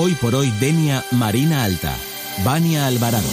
Hoy por hoy Denia Marina Alta. Vania Alvarado.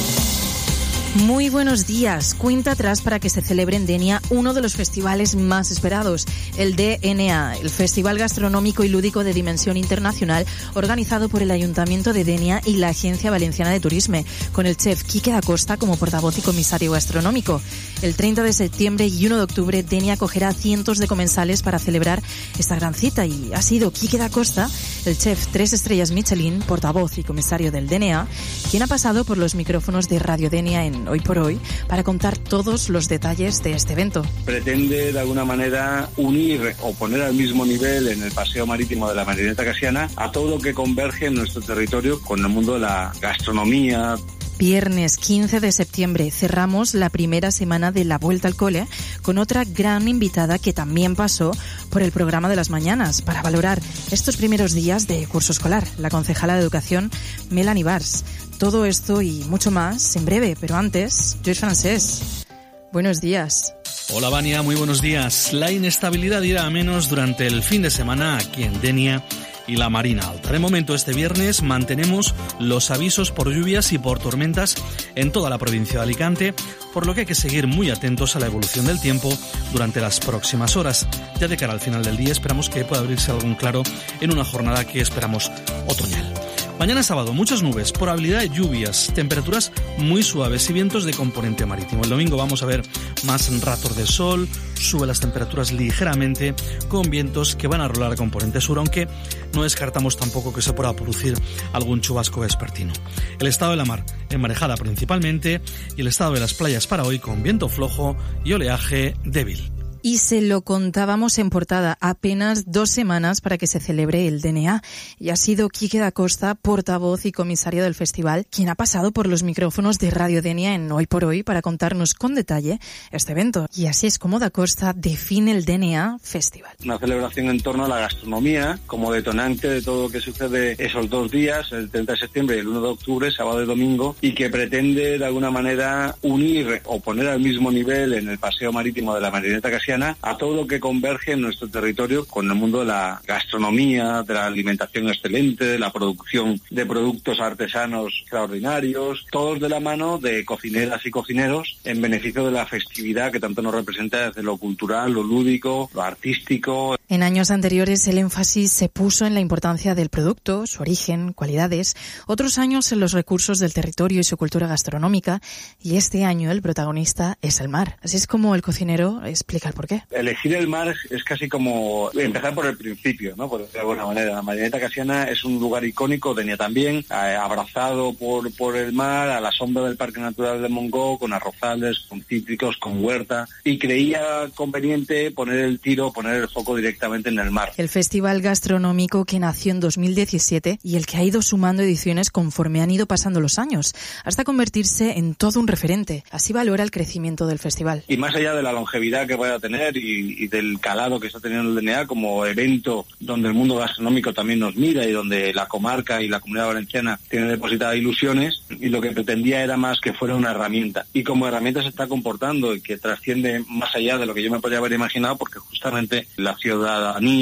Muy buenos días. Cuenta atrás para que se celebre en Denia uno de los festivales más esperados, el DNA, el Festival Gastronómico y Lúdico de Dimensión Internacional, organizado por el Ayuntamiento de Denia y la Agencia Valenciana de Turisme, con el chef Quique da Costa como portavoz y comisario gastronómico. El 30 de septiembre y 1 de octubre, Denia acogerá cientos de comensales para celebrar esta gran cita, y ha sido Quique da Costa, el chef 3 estrellas Michelin, portavoz y comisario del DNA, quien ha pasado por los micrófonos de Radio Denia en Hoy por Hoy para contar todos los detalles de este evento. Pretende de alguna manera unir o poner al mismo nivel en el paseo marítimo de la Marineta Casiana a todo lo que converge en nuestro territorio con el mundo de la gastronomía. Viernes 15 de septiembre cerramos la primera semana de la Vuelta al Cole con otra gran invitada que también pasó por el programa de las mañanas para valorar estos primeros días de curso escolar, la concejala de Educación Melanie Bars. Todo esto y mucho más en breve, pero antes, Lluís Francés. Buenos días. Hola Vania, muy buenos días. La inestabilidad irá a menos durante el fin de semana aquí en Denia y la Marina Alta. De momento, este viernes mantenemos los avisos por lluvias y por tormentas en toda la provincia de Alicante, por lo que hay que seguir muy atentos a la evolución del tiempo durante las próximas horas. Ya de cara al final del día esperamos que pueda abrirse algún claro en una jornada que esperamos otoñal. Mañana sábado, muchas nubes, probabilidad de lluvias, temperaturas muy suaves y vientos de componente marítimo. El domingo vamos a ver más ratos de sol, sube las temperaturas ligeramente con vientos que van a rolar a componente sur, aunque no descartamos tampoco que se pueda producir algún chubasco vespertino. El estado de la mar, enmarejada principalmente, y el estado de las playas para hoy con viento flojo y oleaje débil. Y se lo contábamos en portada, apenas 2 semanas para que se celebre el DNA. Y ha sido Quique da Costa, portavoz y comisario del festival, quien ha pasado por los micrófonos de Radio Denia en Hoy por Hoy para contarnos con detalle este evento. Y así es como da Costa define el DNA Festival. Una celebración en torno a la gastronomía como detonante de todo lo que sucede esos 2 días, el 30 de septiembre y el 1 de octubre, sábado y domingo, y que pretende de alguna manera unir o poner al mismo nivel en el paseo marítimo de la Marineta Casiana a todo lo que converge en nuestro territorio con el mundo de la gastronomía, de la alimentación excelente, de la producción de productos artesanos extraordinarios, todos de la mano de cocineras y cocineros en beneficio de la festividad que tanto nos representa desde lo cultural, lo lúdico, lo artístico. En años anteriores el énfasis se puso en la importancia del producto, su origen, cualidades, otros años en los recursos del territorio y su cultura gastronómica, y este año el protagonista es el mar. Así es como el cocinero explica el porqué. Elegir el mar es casi como empezar por el principio, ¿no? Por de alguna manera. La Marineta Casiana es un lugar icónico, Denia también, abrazado por el mar, a la sombra del Parque Natural de Montgó, con arrozales, con cítricos, con huerta, y creía conveniente poner el foco directamente en el mar. El festival gastronómico que nació en 2017 y el que ha ido sumando ediciones conforme han ido pasando los años, hasta convertirse en todo un referente. Así valora el crecimiento del festival. Y más allá de la longevidad que vaya a tener y del calado que está teniendo el DNA como evento donde el mundo gastronómico también nos mira y donde la comarca y la Comunidad Valenciana tienen depositadas ilusiones, y lo que pretendía era más que fuera una herramienta. Y como herramienta se está comportando y que trasciende más allá de lo que yo me podría haber imaginado, porque justamente la ciudadanía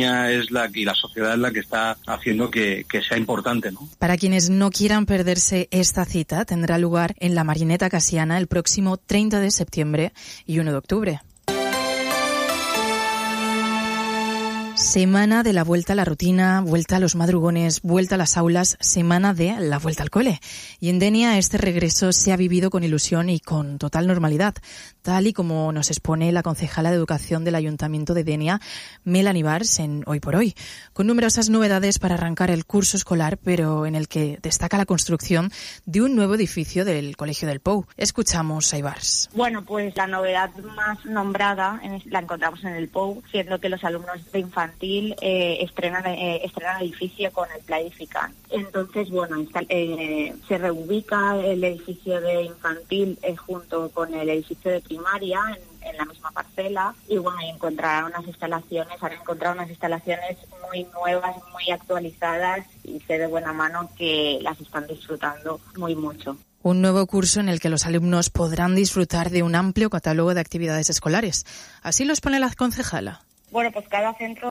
y la sociedad es la que está haciendo que sea importante, ¿no? Para quienes no quieran perderse esta cita, tendrá lugar en la Marineta Casiana el próximo 30 de septiembre y 1 de octubre. Semana de la vuelta a la rutina, vuelta a los madrugones, vuelta a las aulas, semana de la vuelta al cole. Y en Denia este regreso se ha vivido con ilusión y con total normalidad, tal y como nos expone la concejala de Educación del Ayuntamiento de Denia, Melanie Bars, en Hoy por Hoy, con numerosas novedades para arrancar el curso escolar, pero en el que destaca la construcción de un nuevo edificio del Colegio del Pou. Escuchamos a Bars. Bueno, pues la novedad más nombrada la encontramos en el Pou, siendo que los alumnos de infantil estrenan edificio con el Pla Edificant. Entonces, bueno, se reubica el edificio de infantil junto con el edificio de primaria en la misma parcela, y bueno, han encontrado unas instalaciones muy nuevas, muy actualizadas, y sé de buena mano que las están disfrutando muy mucho. Un nuevo curso en el que los alumnos podrán disfrutar de un amplio catálogo de actividades escolares. Así lo expone la concejala. Bueno, pues cada centro